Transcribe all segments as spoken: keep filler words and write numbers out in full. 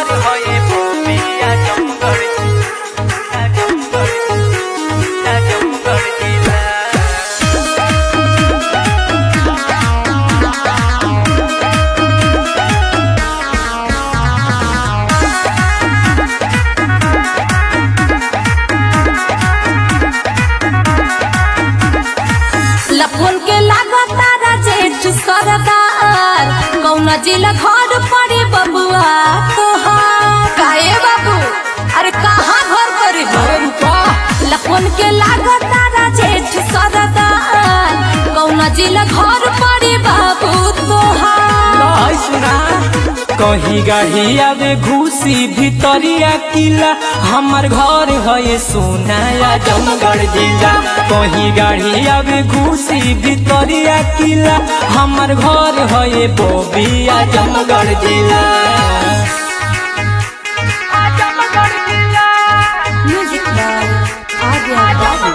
घर है बोबिया जमगढ़ जमगढ़ जमगढ़ जिला। लफुन के लागतारा जेठ सरदार कौना जिला घर पड़ी बबुआ तोहार काहे बाबू अरे कहाँ घर पड़ी हो लफुन के लागतारा जेठ सरदार कौना जिला घर पड़ी बाबू तोहार। सुना कहीं गाड़ी आवे घुसी भितरिया किला हमार घर है सोनाया जमगढ़ जिला। कहीं गाड़ी आवे घुसी भितरिया किला हमार घर है बोबिया जमगढ़ जिला। म्यूजिक बाय आर्या बाबू।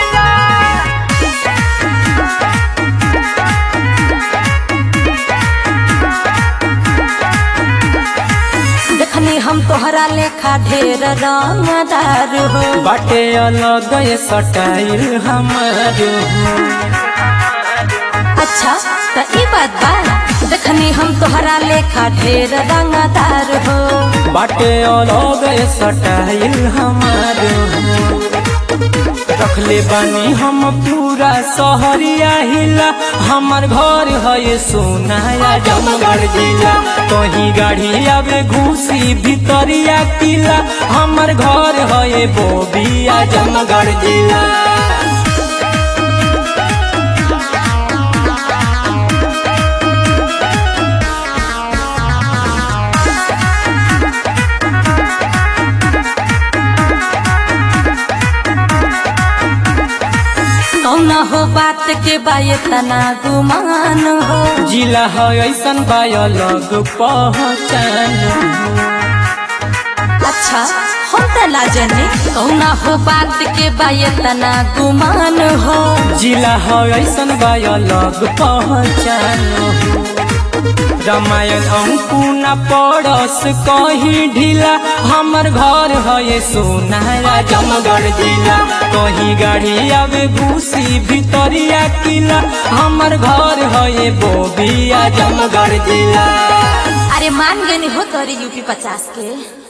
देखनी हम तोहरा लेखा ढेर रंगदार हो बाटे अलग स्टाइल हमार हो। अच्छा तो ई बात बा देखनी हम तोहरा लेखा ढेर रंगदार हो बाटे अलग स्टाइल हमार हो। रखले बानी हम पूरा शहरिया हिला हमार घर है सोनाया जमगढ़ जिला। कहीं गाड़ी आवे घुसी भितरिया किला हमार घर है बोबिया जमगढ़ जिला। कौना हो बात के बाये तना गुमान हो जिला है ऐसन बाय अलग पहचान हो। अच्छा हम तो लाजने कौना हो बात के बाये तना गुमान हो जिला है ऐसन बाय अलग पहचान हो। रामायण अंकुना पड़स कहीं ढीला हमार घर है सोनाया जमगढ़ जिला। कहीं गाड़ी आवे घुसी भितरिया किला हमार घर है बोबिया जमगढ़ जिला। अरे मान गए हो तोरी यूपी पचास के।